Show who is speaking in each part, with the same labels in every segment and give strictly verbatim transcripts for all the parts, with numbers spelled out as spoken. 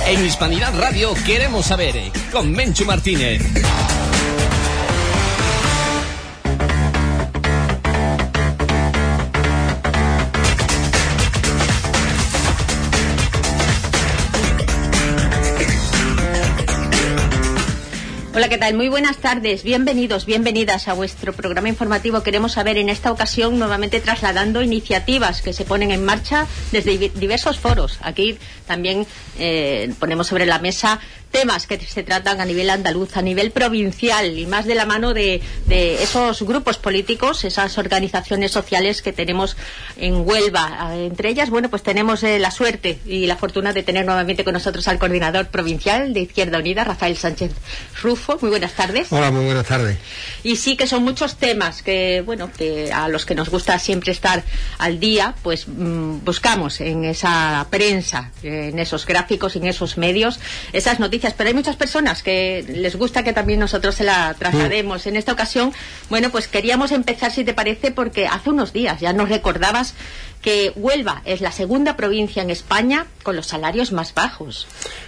Speaker 1: En Hispanidad Radio queremos saber, con Menchu Martínez.
Speaker 2: Hola, ¿qué tal? Muy buenas tardes, bienvenidos, bienvenidas a vuestro programa informativo. Queremos saber, en esta ocasión, nuevamente trasladando iniciativas que se ponen en marcha desde diversos foros. Aquí también eh, ponemos sobre la mesa temas que se tratan a nivel andaluz, a nivel provincial, y más de la mano de, de esos grupos políticos, esas organizaciones sociales que tenemos en Huelva. Entre ellas, bueno, pues tenemos eh, la suerte y la fortuna de tener nuevamente con nosotros al coordinador provincial de Izquierda Unida, Rafael Sánchez Rufo. Muy buenas tardes.
Speaker 3: Hola, muy buenas tardes.
Speaker 2: Y sí que son muchos temas que, bueno, que a los que nos gusta siempre estar al día, pues mmm, buscamos en esa prensa, en esos gráficos, en esos medios, esas noticias. Pero hay muchas personas que les gusta que también nosotros se la traslademos. En esta ocasión, bueno, pues queríamos empezar, si te parece, porque hace unos días ya nos recordabas que Huelva es la segunda provincia en España con los salarios más bajos.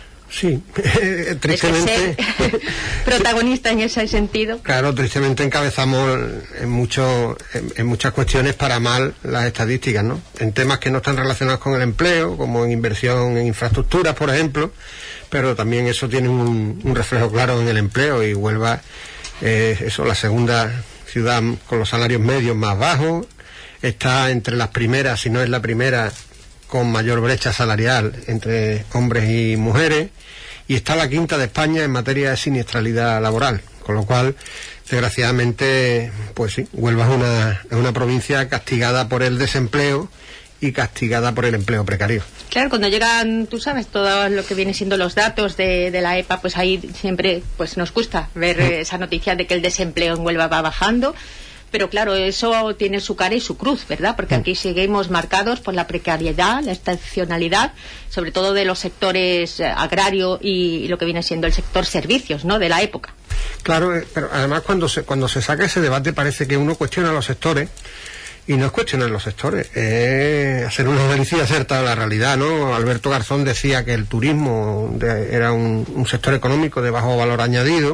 Speaker 3: Sí, tristemente.
Speaker 2: Es que ser protagonista en ese sentido.
Speaker 3: Claro, tristemente encabezamos en, mucho, en, en muchas cuestiones para mal las estadísticas, ¿no? En temas que no están relacionados con el empleo, como en inversión en infraestructuras, por ejemplo, pero también eso tiene un, un reflejo claro en el empleo, y Huelva es eh, eso, la segunda ciudad con los salarios medios más bajos, está entre las primeras, si no es la primera, con mayor brecha salarial entre hombres y mujeres, y está la quinta de España en materia de siniestralidad laboral, con lo cual, desgraciadamente, pues sí, Huelva es una, es una provincia castigada por el desempleo y castigada por el empleo precario.
Speaker 2: Claro, cuando llegan, tú sabes, todo lo que vienen siendo los datos de, de la E P A, pues ahí siempre pues nos gusta ver mm. esa noticia de que el desempleo en Huelva va bajando. Pero claro, eso tiene su cara y su cruz, ¿verdad? Porque aquí seguimos marcados por la precariedad, la estacionalidad, sobre todo de los sectores agrario y lo que viene siendo el sector servicios, ¿no?, de la época.
Speaker 3: Claro, pero además cuando se, cuando se saca ese debate parece que uno cuestiona los sectores, y no es cuestionar los sectores, es hacer un análisis acertado de la realidad, ¿no? Alberto Garzón decía que el turismo de, era un, un sector económico de bajo valor añadido.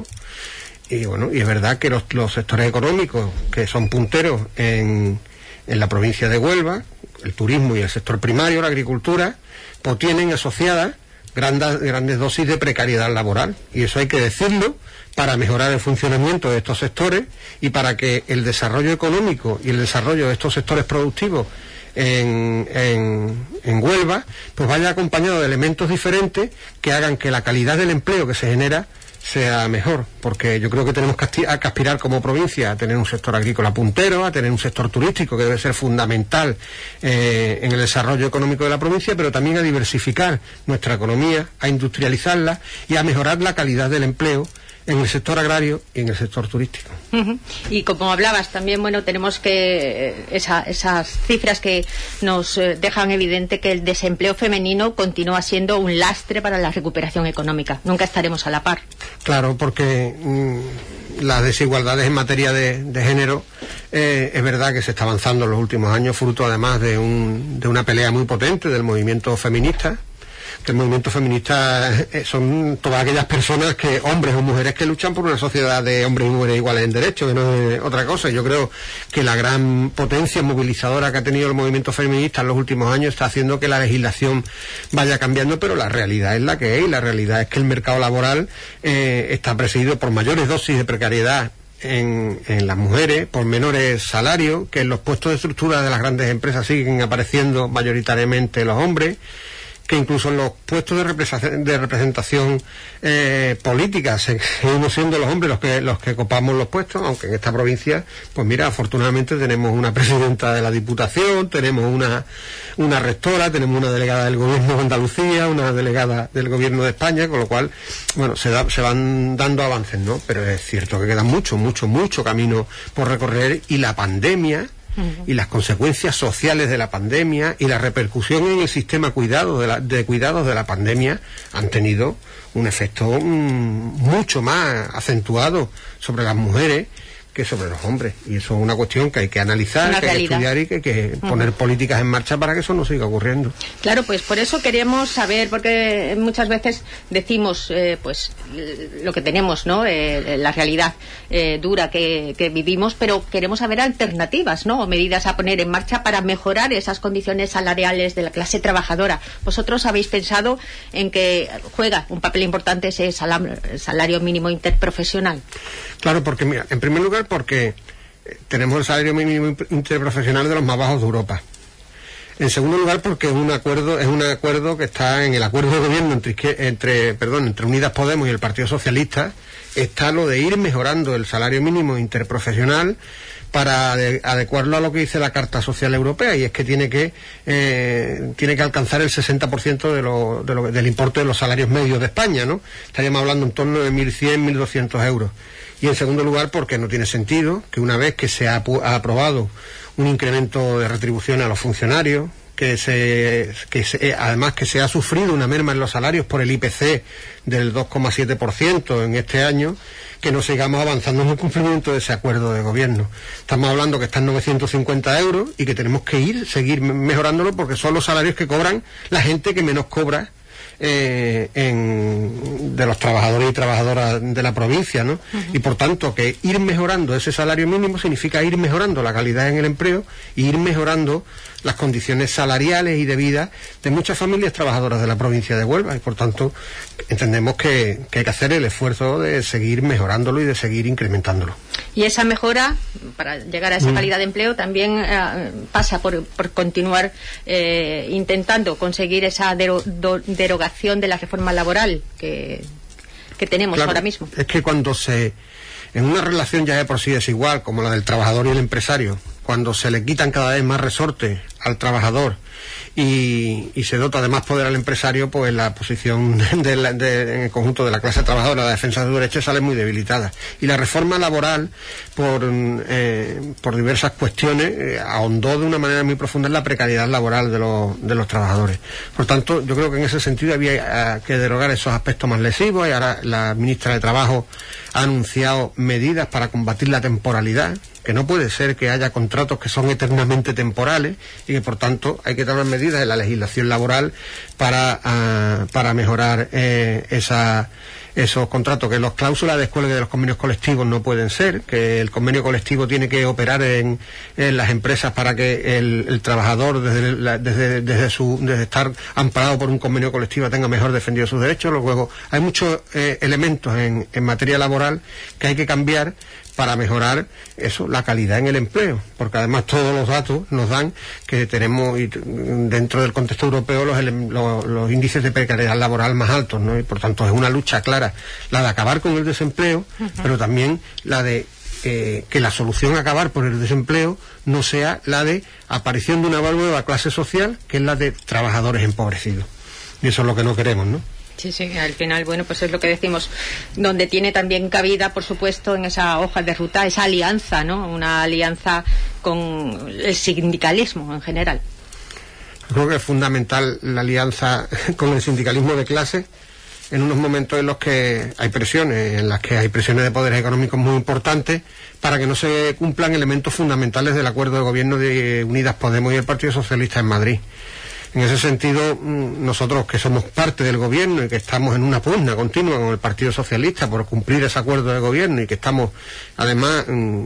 Speaker 3: Y bueno, y es verdad que los, los sectores económicos que son punteros en, en la provincia de Huelva, el turismo y el sector primario, la agricultura, pues tienen asociadas grandes, grandes dosis de precariedad laboral. Y eso hay que decirlo para mejorar el funcionamiento de estos sectores y para que el desarrollo económico y el desarrollo de estos sectores productivos en, en, en Huelva pues vaya acompañado de elementos diferentes que hagan que la calidad del empleo que se genera sea mejor, porque yo creo que tenemos que aspirar como provincia a tener un sector agrícola puntero, a tener un sector turístico que debe ser fundamental eh, en el desarrollo económico de la provincia, pero también a diversificar nuestra economía, a industrializarla y a mejorar la calidad del empleo en el sector agrario y en el sector turístico.
Speaker 2: Uh-huh. Y como hablabas también, bueno, tenemos que esa, esas cifras que nos eh, dejan evidente que el desempleo femenino continúa siendo un lastre para la recuperación económica. Nunca estaremos a la par.
Speaker 3: Claro, porque mmm, las desigualdades en materia de, de género eh, es verdad que se está avanzando en los últimos años, fruto además de, un, de una pelea muy potente del movimiento feminista. El movimiento feminista son todas aquellas personas, que hombres o mujeres, que luchan por una sociedad de hombres y mujeres iguales en derechos, que no es otra cosa. Yo creo que la gran potencia movilizadora que ha tenido el movimiento feminista en los últimos años está haciendo que la legislación vaya cambiando, pero la realidad es la que es, y la realidad es que el mercado laboral eh, está presidido por mayores dosis de precariedad En, en las mujeres, por menores salarios, que en los puestos de estructura de las grandes empresas siguen apareciendo mayoritariamente los hombres, que incluso en los puestos de representación, de representación eh, política seguimos siendo los hombres los que los que copamos los puestos, aunque en esta provincia, pues mira, afortunadamente tenemos una presidenta de la Diputación, tenemos una una rectora, tenemos una delegada del Gobierno de Andalucía, una delegada del Gobierno de España, con lo cual, bueno, se, da, se van dando avances, ¿no? Pero es cierto que queda mucho, mucho, mucho camino por recorrer, y la pandemia y las consecuencias sociales de la pandemia y la repercusión en el sistema cuidado de, la, de cuidados de la pandemia han tenido un efecto mmm, mucho más acentuado sobre las mujeres que sobre los hombres. Y eso es una cuestión que hay que analizar,
Speaker 2: una
Speaker 3: que hay que estudiar y que hay que uh-huh. poner políticas en marcha para que eso no siga ocurriendo.
Speaker 2: Claro, pues por eso queremos saber, porque muchas veces decimos eh, pues lo que tenemos, ¿no? Eh, la realidad eh, dura que, que vivimos, pero queremos saber alternativas, ¿no? O medidas a poner en marcha para mejorar esas condiciones salariales de la clase trabajadora. Vosotros habéis pensado en que juega un papel importante ese salario mínimo interprofesional.
Speaker 3: Claro, porque mira, en primer lugar porque tenemos el salario mínimo interprofesional de los más bajos de Europa. En segundo lugar porque es un acuerdo, es un acuerdo que está en el acuerdo de gobierno entre, entre, perdón, entre Unidas Podemos y el Partido Socialista, está lo de ir mejorando el salario mínimo interprofesional para adecuarlo a lo que dice la Carta Social Europea, y es que tiene que eh, tiene que alcanzar el sesenta por ciento de lo, de lo, del importe de los salarios medios de España, ¿no? Estaríamos hablando en torno de mil cien, mil doscientos euros. Y en segundo lugar porque no tiene sentido que una vez que se ha, ha aprobado un incremento de retribución a los funcionarios, que se, que se, además que se ha sufrido una merma en los salarios por el I P C del dos coma siete por ciento en este año, que no sigamos avanzando en el cumplimiento de ese acuerdo de gobierno. Estamos hablando que están novecientos cincuenta euros y que tenemos que ir, seguir mejorándolo, porque son los salarios que cobran la gente que menos cobra Eh, en, de los trabajadores y trabajadoras de la provincia, ¿no? Uh-huh. Y por tanto que ir mejorando ese salario mínimo significa ir mejorando la calidad en el empleo y ir mejorando las condiciones salariales y de vida de muchas familias trabajadoras de la provincia de Huelva, y por tanto entendemos que, que hay que hacer el esfuerzo de seguir mejorándolo y de seguir incrementándolo.
Speaker 2: Y esa mejora, para llegar a esa calidad de empleo, también eh, pasa por, por continuar eh, intentando conseguir esa dero, do, derogación de la reforma laboral que, que tenemos
Speaker 3: claro,
Speaker 2: ahora mismo.
Speaker 3: Es que cuando se, en una relación ya de por sí desigual, como la del trabajador y el empresario, cuando se le quitan cada vez más resortes al trabajador y, y se dota de más poder al empresario, pues la posición de la, de, en el conjunto de la clase trabajadora, la defensa de sus derechos, sale muy debilitada. Y la reforma laboral, por, eh, por diversas cuestiones, eh, ahondó de una manera muy profunda en la precariedad laboral de los, de los trabajadores. Por tanto, yo creo que en ese sentido había que derogar esos aspectos más lesivos, y ahora la ministra de Trabajo ha anunciado medidas para combatir la temporalidad, que no puede ser que haya contratos que son eternamente temporales, y que por tanto hay que tomar medidas en la legislación laboral para, uh, para mejorar eh, esa, esos contratos, que las cláusulas de descuelgue de los convenios colectivos no pueden ser, que el convenio colectivo tiene que operar en, en las empresas para que el, el trabajador desde, la, desde, desde, su, desde estar amparado por un convenio colectivo tenga mejor defendido sus derechos. Luego hay muchos eh, elementos en, en materia laboral que hay que cambiar para mejorar eso, la calidad en el empleo, porque además todos los datos nos dan que tenemos dentro del contexto europeo los, los, los índices de precariedad laboral más altos, ¿no? Y por tanto es una lucha clara la de acabar con el desempleo, uh-huh. pero también la de eh, que la solución a acabar por el desempleo no sea la de aparición de una nueva clase social, que es la de trabajadores empobrecidos. Y eso es lo que no queremos, ¿no?
Speaker 2: Sí, sí, al final, bueno, pues es lo que decimos, donde tiene también cabida, por supuesto, en esa hoja de ruta, esa alianza, ¿no? Una alianza con el sindicalismo en general.
Speaker 3: Creo que es fundamental la alianza con el sindicalismo de clase en unos momentos en los que hay presiones, en las que hay presiones de poderes económicos muy importantes, para que no se cumplan elementos fundamentales del acuerdo de gobierno de Unidas Podemos y el Partido Socialista en Madrid. En ese sentido, nosotros que somos parte del gobierno y que estamos en una pugna continua con el Partido Socialista por cumplir ese acuerdo de gobierno, y que estamos, además,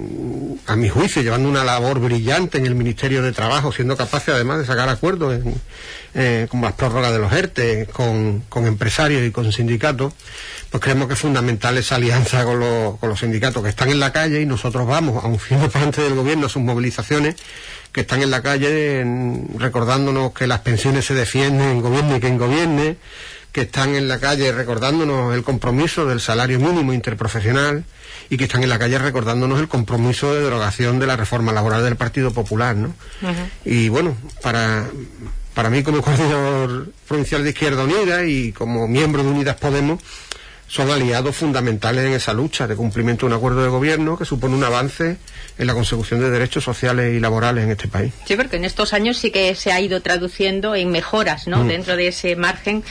Speaker 3: a mi juicio, llevando una labor brillante en el Ministerio de Trabajo, siendo capaces además de sacar acuerdos en, eh, como las prórrogas de los ERTE, con, con empresarios y con sindicatos, pues creemos que es fundamental esa alianza con los, con los sindicatos que están en la calle, y nosotros vamos, aun siendo parte del gobierno, a sus movilizaciones, que están en la calle en, recordándonos que las pensiones se defienden, gobierne quien gobierne, que están en la calle recordándonos el compromiso del salario mínimo interprofesional, y que están en la calle recordándonos el compromiso de derogación de la reforma laboral del Partido Popular, ¿no? Uh-huh. Y bueno, para, para mí como coordinador provincial de Izquierda Unida y como miembro de Unidas Podemos, son aliados fundamentales en esa lucha de cumplimiento de un acuerdo de gobierno que supone un avance en la consecución de derechos sociales y laborales en este país.
Speaker 2: Sí, porque en estos años sí que se ha ido traduciendo en mejoras, ¿no? Mm. Dentro de ese margen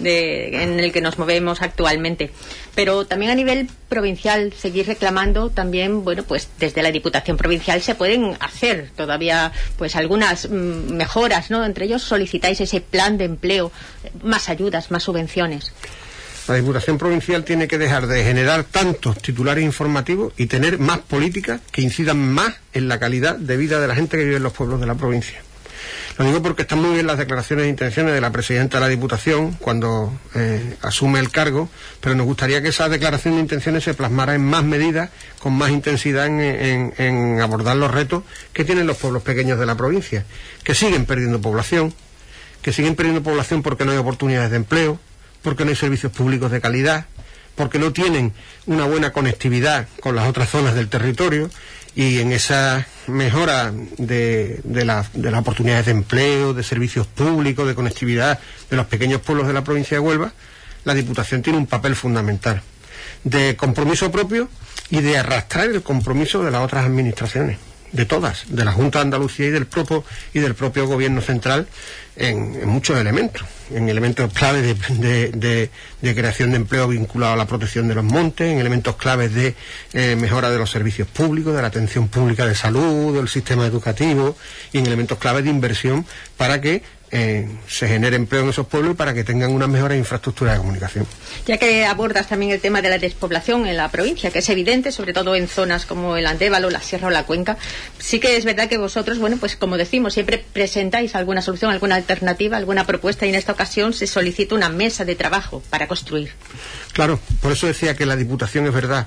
Speaker 2: de, en el que nos movemos actualmente. Pero también a nivel provincial, seguir reclamando también, bueno, pues desde la Diputación Provincial se pueden hacer todavía pues algunas mm, mejoras, ¿no? Entre ellos solicitáis ese plan de empleo, más ayudas, más subvenciones.
Speaker 3: La Diputación Provincial tiene que dejar de generar tantos titulares informativos y tener más políticas que incidan más en la calidad de vida de la gente que vive en los pueblos de la provincia. Lo digo porque están muy bien las declaraciones de intenciones de la presidenta de la Diputación cuando eh, asume el cargo, pero nos gustaría que esa declaración de intenciones se plasmara en más medidas, con más intensidad en, en, en abordar los retos que tienen los pueblos pequeños de la provincia, que siguen perdiendo población, que siguen perdiendo población porque no hay oportunidades de empleo, porque no hay servicios públicos de calidad, porque no tienen una buena conectividad con las otras zonas del territorio, y en esa mejora de, de, la, de las oportunidades de empleo, de servicios públicos, de conectividad de los pequeños pueblos de la provincia de Huelva, la Diputación tiene un papel fundamental de compromiso propio y de arrastrar el compromiso de las otras administraciones, de todas, de la Junta de Andalucía y del propio y del propio Gobierno central en, en muchos elementos, en elementos claves de, de, de, de creación de empleo vinculado a la protección de los montes, en elementos claves de eh, mejora de los servicios públicos, de la atención pública de salud, del sistema educativo, y en elementos claves de inversión para que Eh, se genere empleo en esos pueblos y para que tengan unas mejores infraestructuras de comunicación.
Speaker 2: Ya que abordas también el tema de la despoblación en la provincia, que es evidente, sobre todo en zonas como el Andévalo, la Sierra o la Cuenca, sí que es verdad que vosotros, bueno, pues como decimos, siempre presentáis alguna solución, alguna alternativa, alguna propuesta, y en esta ocasión se solicita una mesa de trabajo para construir.
Speaker 3: Claro, por eso decía que la Diputación es verdad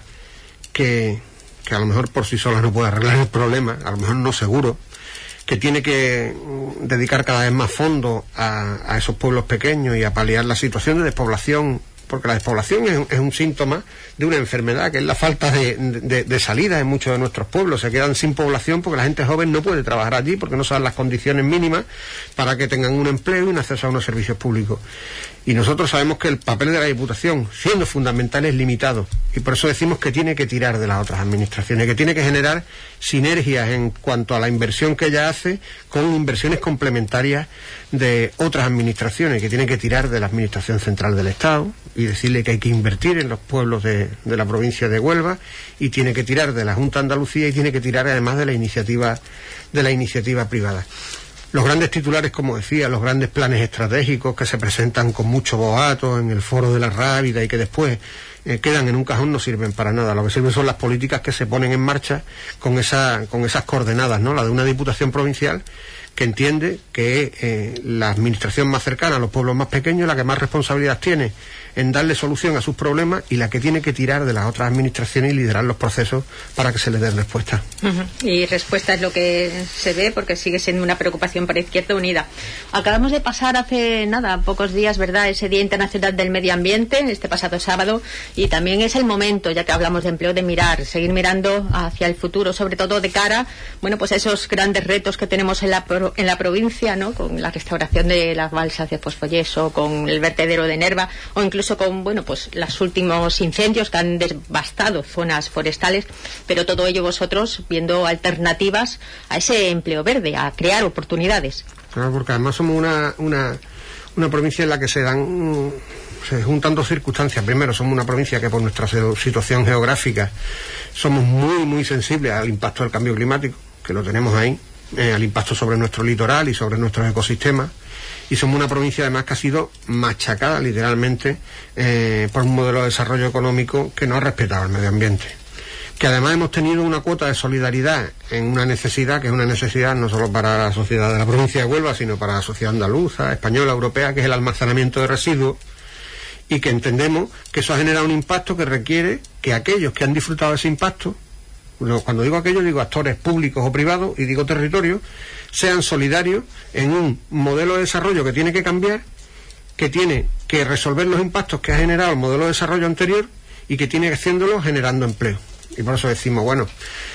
Speaker 3: que, que a lo mejor por sí sola no puede arreglar el problema, a lo mejor no seguro, que tiene que dedicar cada vez más fondos a, a esos pueblos pequeños y a paliar la situación de despoblación, porque la despoblación es, es un síntoma de una enfermedad, que es la falta de, de, de salida en muchos de nuestros pueblos. Se quedan sin población porque la gente joven no puede trabajar allí, porque no saben las condiciones mínimas para que tengan un empleo y un acceso a unos servicios públicos. Y nosotros sabemos que el papel de la Diputación, siendo fundamental, es limitado. Y por eso decimos que tiene que tirar de las otras administraciones, que tiene que generar sinergias en cuanto a la inversión que ella hace con inversiones complementarias de otras administraciones, que tiene que tirar de la Administración Central del Estado y decirle que hay que invertir en los pueblos de, de la provincia de Huelva, y tiene que tirar de la Junta de Andalucía, y tiene que tirar además de la iniciativa, de la iniciativa privada. Los grandes titulares, como decía, los grandes planes estratégicos que se presentan con mucho boato en el foro de la Rábida y que después eh, quedan en un cajón, no sirven para nada. Lo que sirven son las políticas que se ponen en marcha con, esa, con esas coordenadas, ¿no? La de una Diputación Provincial que entiende que eh, la administración más cercana a los pueblos más pequeños, la que más responsabilidad tiene en darle solución a sus problemas, y la que tiene que tirar de las otras administraciones y liderar los procesos para que se les den respuesta.
Speaker 2: Uh-huh. Y respuesta es lo que se ve, porque sigue siendo una preocupación para Izquierda Unida. Acabamos de pasar hace nada, pocos días, ¿verdad?, ese Día Internacional del Medio Ambiente, este pasado sábado, y también es el momento, ya que hablamos de empleo, de mirar, seguir mirando hacia el futuro, sobre todo de cara, bueno, pues a esos grandes retos que tenemos en la, pro, en la provincia, ¿no?, con la restauración de las balsas de fosfoyeso, con el vertedero de Nerva, o incluso con, bueno, pues los últimos incendios que han devastado zonas forestales, pero todo ello vosotros viendo alternativas a ese empleo verde, a crear oportunidades.
Speaker 3: Claro, porque además somos una, una, una provincia en la que se dan, se juntan dos circunstancias. Primero, somos una provincia que por nuestra situación geográfica somos muy, muy sensibles al impacto del cambio climático, que lo tenemos ahí, eh, al impacto sobre nuestro litoral y sobre nuestros ecosistemas. Y somos una provincia además que ha sido machacada literalmente eh, por un modelo de desarrollo económico que no ha respetado el medio ambiente, que además hemos tenido una cuota de solidaridad en una necesidad, que es una necesidad no solo para la sociedad de la provincia de Huelva, sino para la sociedad andaluza, española, europea, que es el almacenamiento de residuos, y que entendemos que eso ha generado un impacto que requiere que aquellos que han disfrutado de ese impacto, cuando digo aquello digo actores públicos o privados, y digo territorios, sean solidarios en un modelo de desarrollo que tiene que cambiar, que tiene que resolver los impactos que ha generado el modelo de desarrollo anterior, y que tiene que haciéndolo generando empleo. Y por eso decimos, bueno,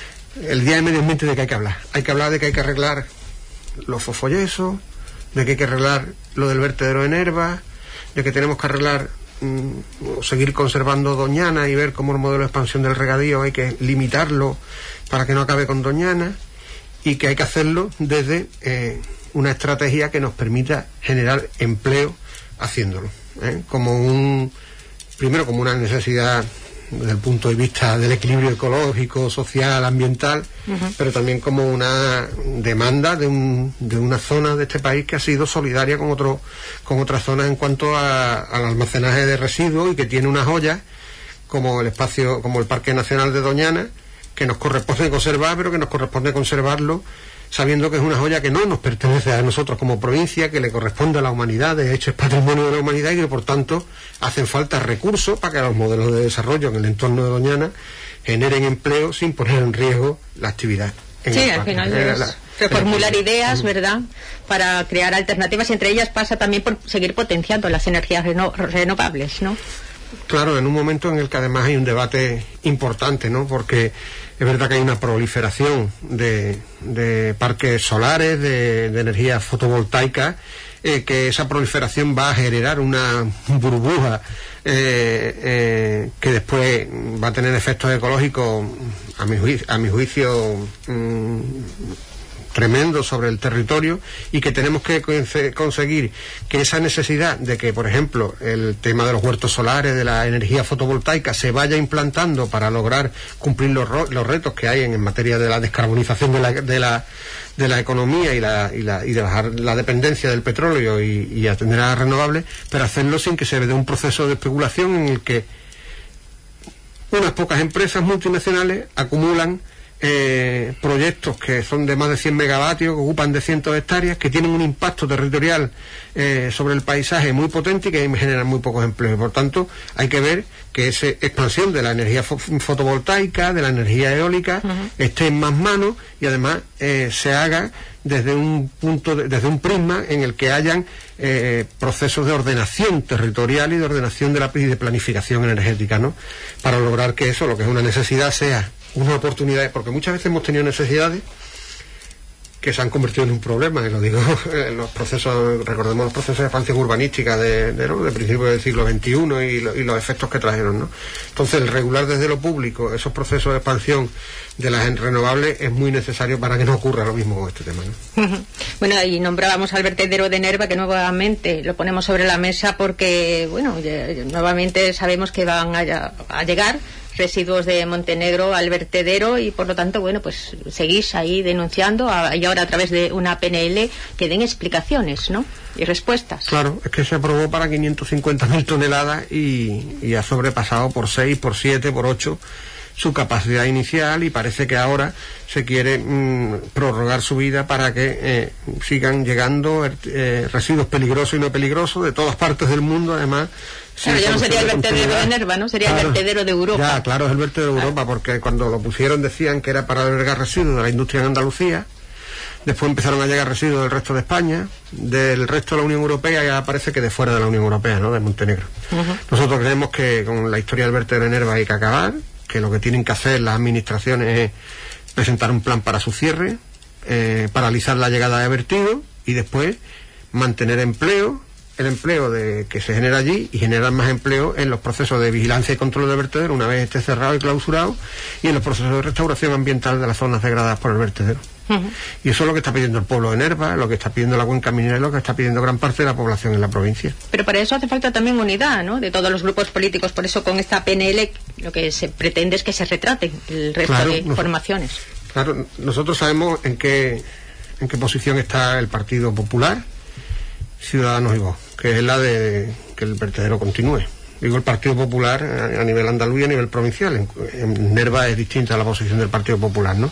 Speaker 3: el Día de Medio Ambiente, ¿de qué hay que hablar? Hay que hablar de que hay que arreglar los fosfoyesos, de que hay que arreglar lo del vertedero de Nerva, de que tenemos que arreglar mm, seguir conservando Doñana y ver cómo el modelo de expansión del regadío hay que limitarlo para que no acabe con Doñana, y que hay que hacerlo desde eh, una estrategia que nos permita generar empleo haciéndolo, ¿eh? como un primero como una necesidad desde el punto de vista del equilibrio ecológico, social, ambiental, uh-huh. pero también como una demanda de, un, de una zona de este país que ha sido solidaria con otro, con otras zonas en cuanto a, al almacenaje de residuos, y que tiene unas joyas como el espacio, como el Parque Nacional de Doñana, que nos corresponde conservar, pero que nos corresponde conservarlo sabiendo que es una joya que no nos pertenece a nosotros como provincia, que le corresponde a la humanidad, de hecho es patrimonio de la humanidad, y que por tanto hacen falta recursos para que los modelos de desarrollo en el entorno de Doñana generen empleo sin poner en riesgo la actividad.
Speaker 2: Sí, al final es la, reformular la, ideas, ¿verdad?, para crear alternativas, y entre ellas pasa también por seguir potenciando las energías reno, renovables, ¿no?
Speaker 3: Claro, en un momento en el que además hay un debate importante, ¿no?, porque es verdad que hay una proliferación de, de parques solares, de, de energía fotovoltaica, eh, que esa proliferación va a generar una burbuja eh, eh, que después va a tener efectos ecológicos, a mi juicio, a mi juicio mmm, tremendo sobre el territorio, y que tenemos que conseguir que esa necesidad de que, por ejemplo, el tema de los huertos solares, de la energía fotovoltaica, se vaya implantando para lograr cumplir los, los retos que hay en, en materia de la descarbonización de la, de la, de la economía y, la, y, la, y de bajar la dependencia del petróleo y, y atender a las renovables, pero hacerlo sin que se dé un proceso de especulación en el que unas pocas empresas multinacionales acumulan Eh, proyectos que son de más de cien megavatios, que ocupan de cientos de hectáreas, que tienen un impacto territorial eh, sobre el paisaje muy potente y que generan muy pocos empleos. Por tanto, hay que ver que esa expansión de la energía fo fotovoltaica, de la energía eólica, uh-huh. esté en más manos, y además eh, se haga desde un punto de, desde un prisma en el que hayan eh, procesos de ordenación territorial y de ordenación de la y de planificación energética, ¿no?, para lograr que eso, lo que es una necesidad, sea una oportunidad, porque muchas veces hemos tenido necesidades que se han convertido en un problema, y lo digo, en los procesos, recordemos los procesos de expansión urbanística de, de, ¿no?, de principios del siglo veintiuno y, lo, y los efectos que trajeron, ¿no? Entonces, el regular desde lo público esos procesos de expansión de las renovables es muy necesario para que no ocurra lo mismo con este tema, ¿no?
Speaker 2: Bueno, y nombrábamos al vertedero de Nerva, que nuevamente lo ponemos sobre la mesa porque, bueno, ya, ya, nuevamente sabemos que van a, a llegar residuos de Montenegro al vertedero, y por lo tanto, bueno, pues seguís ahí denunciando a, y ahora a través de una P N L que den explicaciones, ¿no?, y respuestas.
Speaker 3: Claro, es que se aprobó para quinientas cincuenta mil toneladas y, y ha sobrepasado por seis, por siete, por ocho su capacidad inicial, y parece que ahora se quiere mmm, prorrogar su vida para que eh, sigan llegando eh, residuos peligrosos y no peligrosos de todas partes del mundo, además.
Speaker 2: Claro, ya no sería el vertedero de Nerva, ¿no? Sería claro, el vertedero de Europa.
Speaker 3: Ya, claro, es el vertedero de Europa, porque cuando lo pusieron decían que era para albergar residuos de la industria en Andalucía. Después empezaron a llegar residuos del resto de España, del resto de la Unión Europea, ya parece que de fuera de la Unión Europea, ¿no?, de Montenegro. Uh-huh. Nosotros creemos que con la historia del vertedero de Nerva hay que acabar, que lo que tienen que hacer las administraciones es presentar un plan para su cierre, eh, paralizar la llegada de vertidos y después mantener empleo, el empleo de, que se genera allí, y generar más empleo en los procesos de vigilancia y control del vertedero una vez esté cerrado y clausurado, y en los procesos de restauración ambiental de las zonas degradadas por el vertedero. Uh-huh. Y eso es lo que está pidiendo el pueblo de Nerva, lo que está pidiendo la cuenca minera y lo que está pidiendo gran parte de la población en la provincia.
Speaker 2: Pero para eso hace falta también unidad, ¿no?, de todos los grupos políticos. Por eso con esta P N L lo que se pretende es que se retraten el resto claro, de informaciones.
Speaker 3: Nos, claro, nosotros sabemos en qué, en qué posición está el Partido Popular, Ciudadanos y Vox, que es la de que el vertedero continúe. Digo, el Partido Popular a, a nivel andaluz y a nivel provincial. En, en Nerva es distinta a la posición del Partido Popular, ¿no?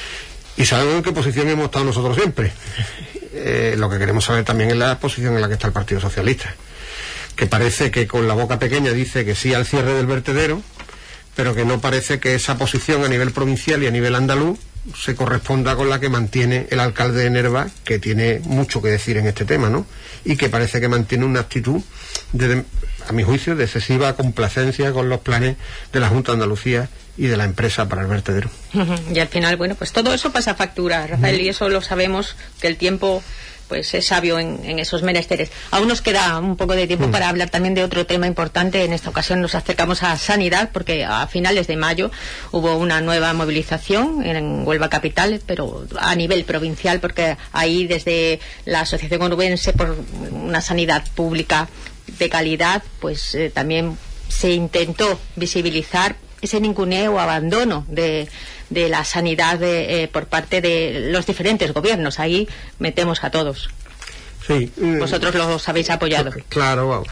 Speaker 3: Y sabemos en qué posición hemos estado nosotros siempre. Eh, lo que queremos saber también es la posición en la que está el Partido Socialista, que parece que con la boca pequeña dice que sí al cierre del vertedero, pero que no parece que esa posición a nivel provincial y a nivel andaluz se corresponda con la que mantiene el alcalde de Nerva, que tiene mucho que decir en este tema, ¿no? Y que parece que mantiene una actitud, de, a mi juicio, de excesiva complacencia con los planes de la Junta de Andalucía y de la empresa para el vertedero.
Speaker 2: Y al final, bueno, pues todo eso pasa factura, Rafael, uh-huh. y eso lo sabemos, que el tiempo pues es sabio en, en esos menesteres. Aún nos queda un poco de tiempo uh-huh. para hablar también de otro tema importante. En esta ocasión nos acercamos a sanidad, porque a finales de mayo hubo una nueva movilización en Huelva Capital, pero a nivel provincial, porque ahí desde la Asociación Onubense por una sanidad pública de calidad, pues eh, también se intentó visibilizar ese ninguneo o abandono de, de la sanidad de, eh, por parte de los diferentes gobiernos. Ahí metemos a todos.
Speaker 3: Sí.
Speaker 2: Vosotros los habéis apoyado.
Speaker 3: Claro, wow.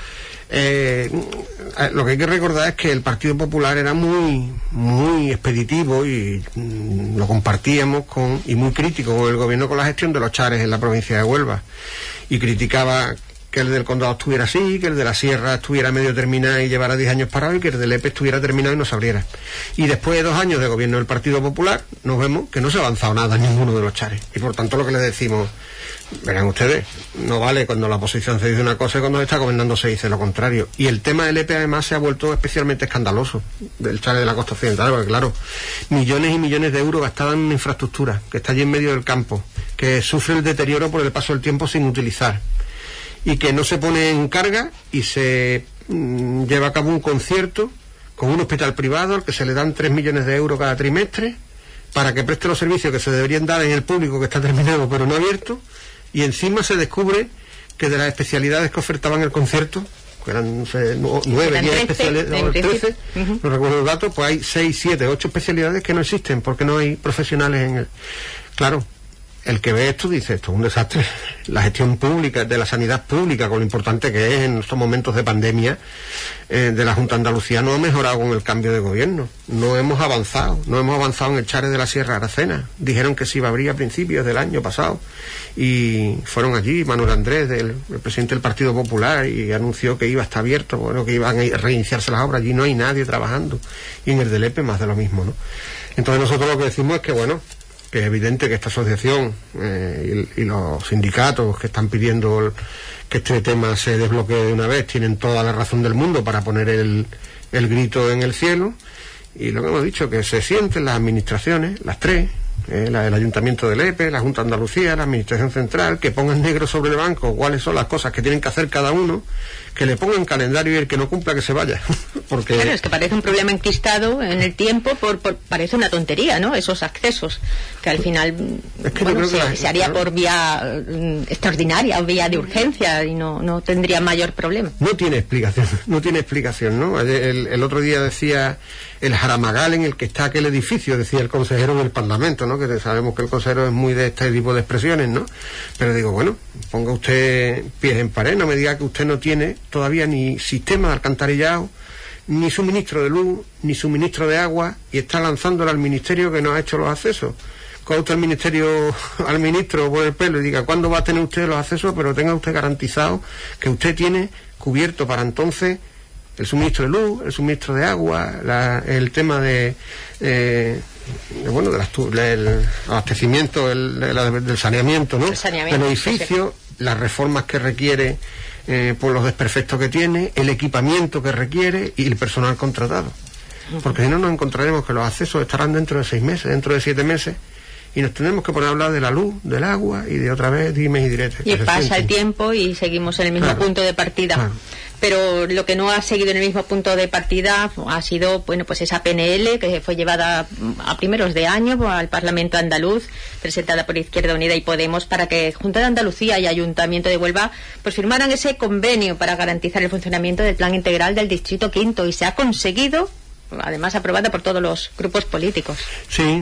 Speaker 3: Eh, lo que hay que recordar es que el Partido Popular era muy muy expeditivo y mm, lo compartíamos con y muy crítico con el gobierno con la gestión de los chares en la provincia de Huelva, y criticaba que el del Condado estuviera así, que el de la Sierra estuviera medio terminado y llevara diez años parado, y que el del Lepe estuviera terminado y no se abriera. Y después de dos años de gobierno del Partido Popular, nos vemos que no se ha avanzado nada en ninguno de los chares. Y por tanto lo que les decimos, verán ustedes, no vale cuando la oposición se dice una cosa y cuando se está gobernando se dice lo contrario. Y el tema del Lepe además se ha vuelto especialmente escandaloso, del chare de la costa occidental, porque claro, millones y millones de euros gastados en infraestructura, que está allí en medio del campo, que sufre el deterioro por el paso del tiempo sin utilizar, y que no se pone en carga y se mmm, lleva a cabo un concierto con un hospital privado al que se le dan tres millones de euros cada trimestre para que preste los servicios que se deberían dar en el público, que está terminado pero no abierto, y encima se descubre que de las especialidades que ofertaban el concierto, que eran no sé, nueve, diez especialidades, o trece, uh-huh. no recuerdo los datos, pues hay seis, siete, ocho especialidades que no existen porque no hay profesionales en el... Claro, el que ve esto dice, esto es un desastre. La gestión pública, de la sanidad pública, con lo importante que es en estos momentos de pandemia, eh, de la Junta de Andalucía, no ha mejorado con el cambio de gobierno. No hemos avanzado, no hemos avanzado en el Chare de la Sierra Aracena. Dijeron que se iba a abrir a principios del año pasado, y fueron allí Manuel Andrés, del, el presidente del Partido Popular, y anunció que iba a estar abierto, bueno, que iban a reiniciarse las obras. Allí no hay nadie trabajando, y en el del Lepe más de lo mismo, ¿no? Entonces nosotros lo que decimos es que, bueno, que es evidente que esta asociación eh, y, y los sindicatos que están pidiendo el, que este tema se desbloquee de una vez tienen toda la razón del mundo para poner el, el grito en el cielo, y lo que hemos dicho, que se sienten las administraciones, las tres, eh, la, el Ayuntamiento de Lepe, la Junta de Andalucía, la Administración Central, que pongan negro sobre el banco cuáles son las cosas que tienen que hacer cada uno, que le pongan calendario, y el que no cumpla que se vaya. Porque
Speaker 2: claro, es que parece un problema enquistado en el tiempo, por, por parece una tontería, ¿no? Esos accesos, que al final es que bueno, se, la, se haría claro, por vía um, extraordinaria o vía de urgencia, y no, no tendría mayor problema.
Speaker 3: No tiene explicación, no tiene explicación, ¿no? El, el otro día decía el Jaramagal en el que está aquel edificio, decía el consejero en el Parlamento, ¿no? Que sabemos que el consejero es muy de este tipo de expresiones, ¿no? Pero digo, bueno, ponga usted pies en pared, no me diga que usted no tiene todavía ni sistema de alcantarillado, ni suministro de luz, ni suministro de agua, y está lanzándole al ministerio que no ha hecho los accesos. Coja usted al ministerio, al ministro por el pelo y diga cuándo va a tener usted los accesos, pero tenga usted garantizado que usted tiene cubierto para entonces el suministro de luz, el suministro de agua, la, el tema de, eh, de bueno, del de abastecimiento, el, de la, del saneamiento, ¿no? El saneamiento, del edificio, sí, sí. Las reformas que requiere eh, por los desperfectos que tiene, el equipamiento que requiere y el personal contratado. Uh-huh. Porque si no nos encontraremos que los accesos estarán dentro de seis meses, dentro de siete meses, y nos tendremos que poner a hablar de la luz, del agua y de otra vez dimes y diretes.
Speaker 2: Y pasa sienten. el tiempo y seguimos en el mismo claro. punto de partida. Claro. Pero lo que no ha seguido en el mismo punto de partida ha sido, bueno, pues esa P N L que fue llevada a primeros de año al Parlamento andaluz, presentada por Izquierda Unida y Podemos, para que Junta de Andalucía y Ayuntamiento de Huelva pues firmaran ese convenio para garantizar el funcionamiento del Plan Integral del Distrito Quinto, y se ha conseguido, además aprobada por todos los grupos políticos.
Speaker 3: Sí,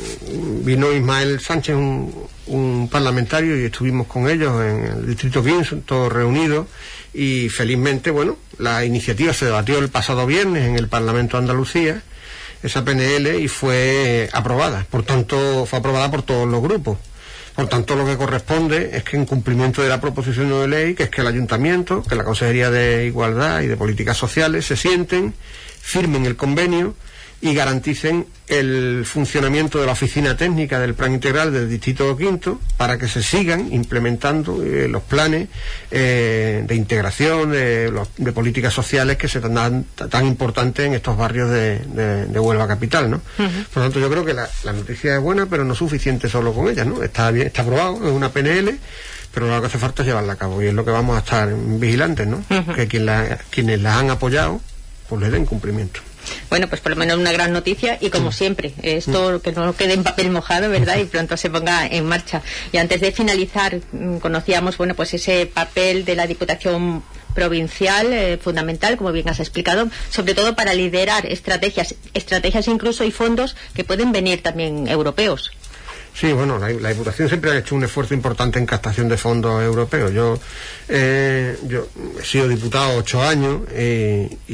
Speaker 3: vino Ismael Sánchez, un, un parlamentario, y estuvimos con ellos en el Distrito Quinto, todos reunidos, y felizmente, bueno, la iniciativa se debatió el pasado viernes en el Parlamento de Andalucía, esa P N L, y fue aprobada, por tanto, fue aprobada por todos los grupos. Por tanto, lo que corresponde es que, en cumplimiento de la proposición de ley, que es que el Ayuntamiento, que la Consejería de Igualdad y de Políticas Sociales se sienten, firmen el convenio y garanticen el funcionamiento de la oficina técnica del plan integral del Distrito Quinto para que se sigan implementando eh, los planes eh, de integración de, los, de políticas sociales que se dan tan importantes en estos barrios de, de, de Huelva capital, ¿no? Uh-huh. Por lo tanto, yo creo que la, la noticia es buena, pero no suficiente solo con ella, ¿no? Está bien, está aprobado, es una P N L, pero lo que hace falta es llevarla a cabo, y es lo que vamos a estar vigilantes, ¿no? Uh-huh. Que quien la, quienes la han apoyado pues le den cumplimiento.
Speaker 2: Bueno, pues por lo menos una gran noticia, y como siempre, esto que no quede en papel mojado, ¿verdad? Y pronto se ponga en marcha. Y antes de finalizar, conocíamos, bueno, pues ese papel de la Diputación Provincial, eh, fundamental, como bien has explicado, sobre todo para liderar estrategias, estrategias incluso y fondos que pueden venir también europeos.
Speaker 3: Sí, bueno, la, la Diputación siempre ha hecho un esfuerzo importante en captación de fondos europeos. Yo, eh, yo he sido diputado ocho años eh, y,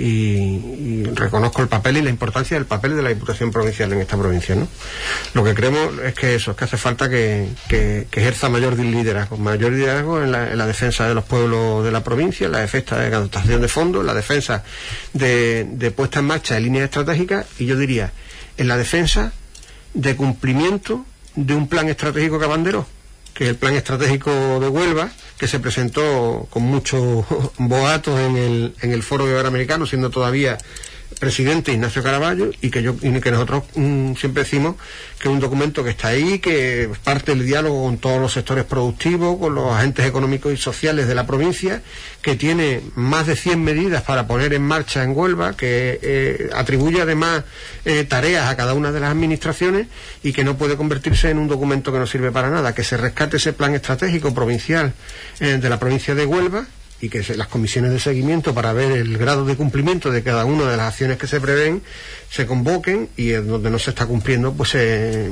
Speaker 3: y reconozco el papel y la importancia del papel de la Diputación Provincial en esta provincia, ¿no? Lo que creemos es que eso, es que hace falta que, que, que ejerza mayor liderazgo, mayor liderazgo en la, en la defensa de los pueblos de la provincia, en la defensa de captación de fondos, en la defensa de, de puesta en marcha de líneas estratégicas, y yo diría, en la defensa de cumplimiento de un plan estratégico que abanderó, que es el plan estratégico de Huelva, que se presentó con muchos boatos en el, en el Foro Iberoamericano, siendo todavía presidente Ignacio Caraballo, y que yo y que nosotros mmm, siempre decimos que es un documento que está ahí, que es parte del diálogo con todos los sectores productivos, con los agentes económicos y sociales de la provincia, que tiene más de cien medidas para poner en marcha en Huelva, que eh, atribuye además eh, tareas a cada una de las administraciones, y que no puede convertirse en un documento que no sirve para nada, que se rescate ese plan estratégico provincial eh, de la provincia de Huelva, y que se, las comisiones de seguimiento para ver el grado de cumplimiento de cada una de las acciones que se prevén se convoquen, y en donde no se está cumpliendo pues se,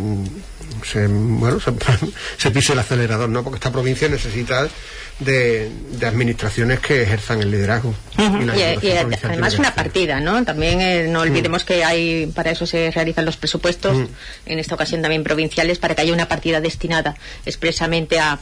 Speaker 3: se bueno se, se pise el acelerador, ¿no? Porque esta provincia necesita de, de administraciones que ejerzan el liderazgo.
Speaker 2: Uh-huh. Y, la y, y además una partida, ¿no? También eh, no olvidemos uh-huh. que hay, para eso se realizan los presupuestos, uh-huh. en esta ocasión también provinciales, para que haya una partida destinada expresamente a,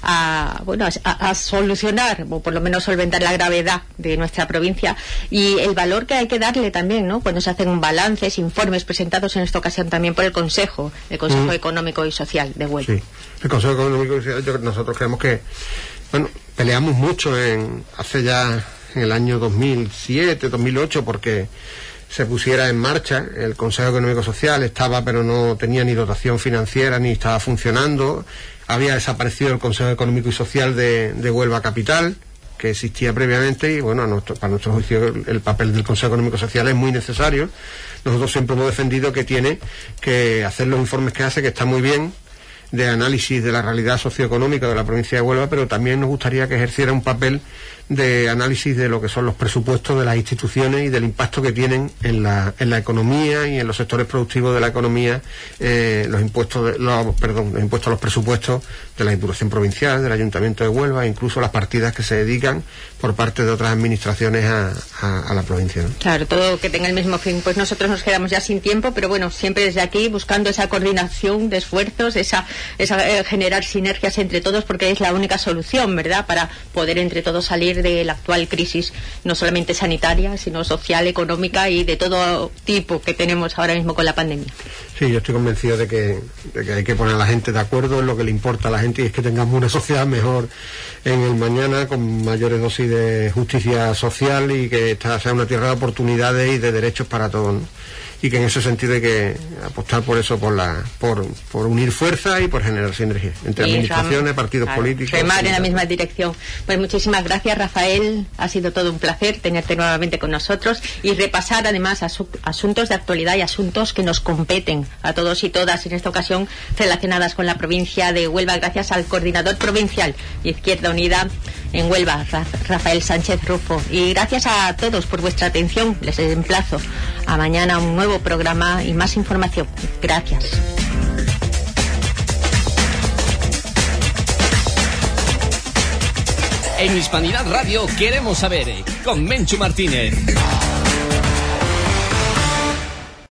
Speaker 2: a bueno a, a solucionar, o por lo menos solventar la gravedad de nuestra provincia, y el valor que hay que darle también, ¿no? Cuando se hacen balances, informes presentados en esta ocasión también por el Consejo, el Consejo uh-huh. Económico y Social de Huelva. Sí,
Speaker 3: el Consejo Económico y Social, nosotros creemos que bueno, peleamos mucho en hace ya en el año dos mil siete, dos mil ocho, porque se pusiera en marcha el Consejo Económico y Social. Estaba, pero no tenía ni dotación financiera, ni estaba funcionando. Había desaparecido el Consejo Económico y Social de, de Huelva Capital, que existía previamente, y bueno, a nuestro, para nuestro juicio el, el papel del Consejo Económico y Social es muy necesario. Nosotros siempre hemos defendido que tiene que hacer los informes que hace, que está muy bien, de análisis de la realidad socioeconómica de la provincia de Huelva, pero también nos gustaría que ejerciera un papel de análisis de lo que son los presupuestos de las instituciones y del impacto que tienen en la, en la economía y en los sectores productivos de la economía, eh, los impuestos de, los, perdón, los impuestos a los presupuestos de la Diputación Provincial, del Ayuntamiento de Huelva, e incluso las partidas que se dedican por parte de otras administraciones a, a, a la provincia, ¿no?
Speaker 2: Claro, todo que tenga el mismo fin. Pues nosotros nos quedamos ya sin tiempo, pero bueno, siempre desde aquí buscando esa coordinación de esfuerzos, esa, esa eh, generar sinergias entre todos, porque es la única solución, ¿verdad?, para poder entre todos salir de la actual crisis, no solamente sanitaria, sino social, económica y de todo tipo que tenemos ahora mismo con la pandemia.
Speaker 3: Sí, yo estoy convencido de que, de que hay que poner a la gente de acuerdo en lo que le importa a la gente, y es que tengamos una sociedad mejor en el mañana, con mayores dosis de justicia social, y que esta sea una tierra de oportunidades y de derechos para todos, ¿no? Y que en ese sentido hay que apostar por eso, por la por, por unir fuerzas y por generar sinergia entre sí, administraciones, ram, partidos claro, políticos.
Speaker 2: Remar en la misma dirección. Pues muchísimas gracias, Rafael. Ha sido todo un placer tenerte nuevamente con nosotros y repasar además asu asuntos de actualidad y asuntos que nos competen a todos y todas, en esta ocasión relacionadas con la provincia de Huelva, gracias al coordinador provincial Izquierda Unida en Huelva, Rafael Sánchez Rufo. Y gracias a todos por vuestra atención. Les emplazo a mañana un nuevo programa y más información. Gracias.
Speaker 1: En Hispanidad Radio queremos saber, con Menchu Martínez.